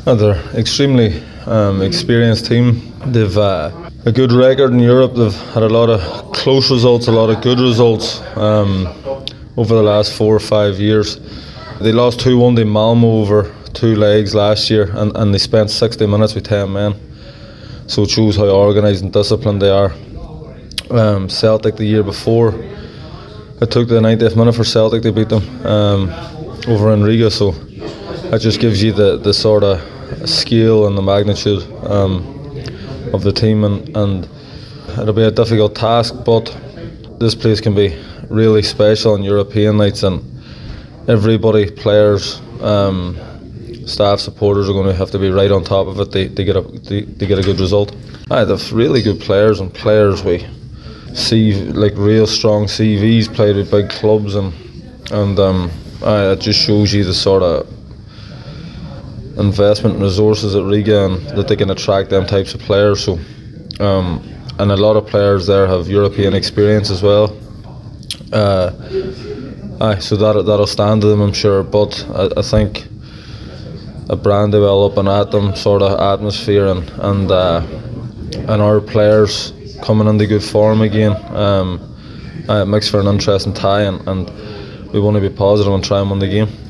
They're extremely experienced team. They've a good record in Europe. They've had a lot of close results, a lot of good results over the last 4 or 5 years. They lost 2-1 to Malmo over 2 legs last year, and they spent 60 minutes with 10 men. So it shows how organised and disciplined they are. Celtic the year before, it took the 90th minute for Celtic to beat them over in Riga. So that just gives you the sort of scale and the magnitude of the team, and it'll be a difficult task, but this place can be really special on European nights, and everybody, players, staff, supporters are going to have to be right on top of it to get a good result. They've really good players, and players we see like real strong CVs, played with big clubs, and it just shows you the sort of investment and resources at Riga, and that they can attract them types of players. So and a lot of players there have European experience as well. So that'll stand to them, I'm sure. But I think a Brandywell up and at them sort of atmosphere, and our players coming into good form again, it makes for an interesting tie, and we want to be positive and try and win the game.